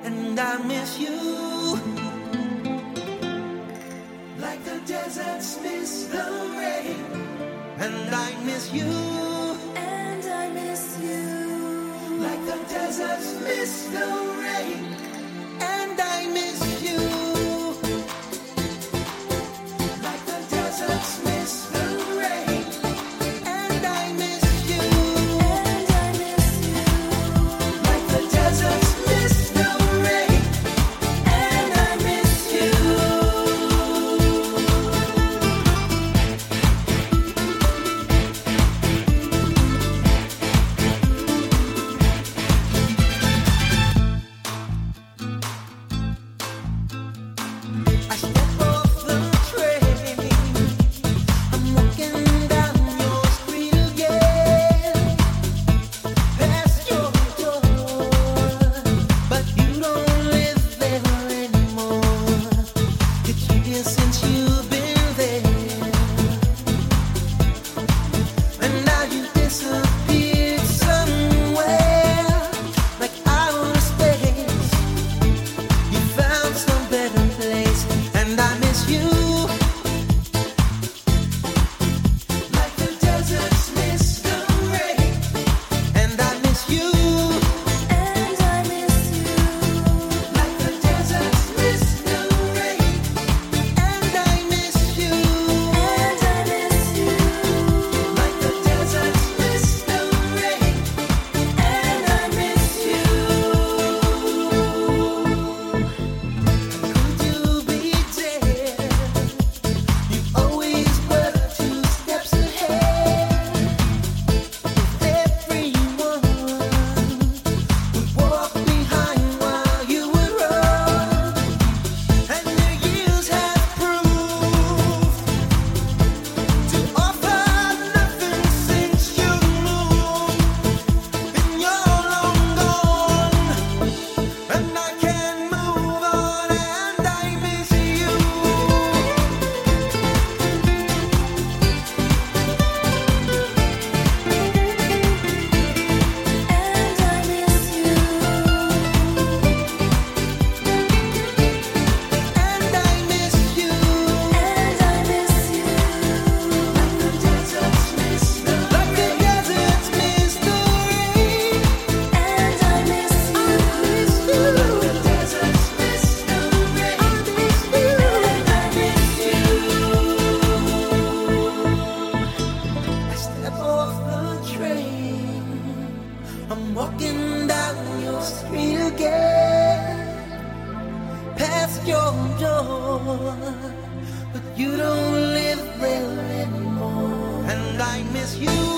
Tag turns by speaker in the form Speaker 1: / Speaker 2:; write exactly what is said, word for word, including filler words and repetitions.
Speaker 1: and I miss you like the deserts miss the rain, and I miss you,
Speaker 2: and I miss you
Speaker 1: like the deserts miss the rain, and I miss you, like the deserts miss the rain, and I miss you,
Speaker 2: and I miss you
Speaker 1: like the deserts miss the rain, and I miss you. I step off the train, I'm walking down your street again, past your door, but you don't live there anymore. It's years since you've been there, and now you disappeared somewhere, like outer space. You found some better place, and I miss you, like the deserts miss the rain, and I miss you,
Speaker 2: and I miss you
Speaker 1: like the deserts miss the rain, and I miss you,
Speaker 2: and I miss you
Speaker 1: like the deserts miss the rain, and I miss you. Could you be dead? You always were two steps ahead. Everyone would walk behind while you would run, and the years have proved to offer nothing since you moved. Then you're long gone, and I can't move on, and I miss you.
Speaker 2: and I miss you
Speaker 1: And I miss you,
Speaker 2: and I miss you
Speaker 1: like the deserts miss the like the deserts miss the rain.
Speaker 2: and I miss you
Speaker 1: Like the deserts miss the rain. I miss you, and I miss you. I step off the train, I'm walking down your street again, past your door, but you don't live there anymore, and I miss you.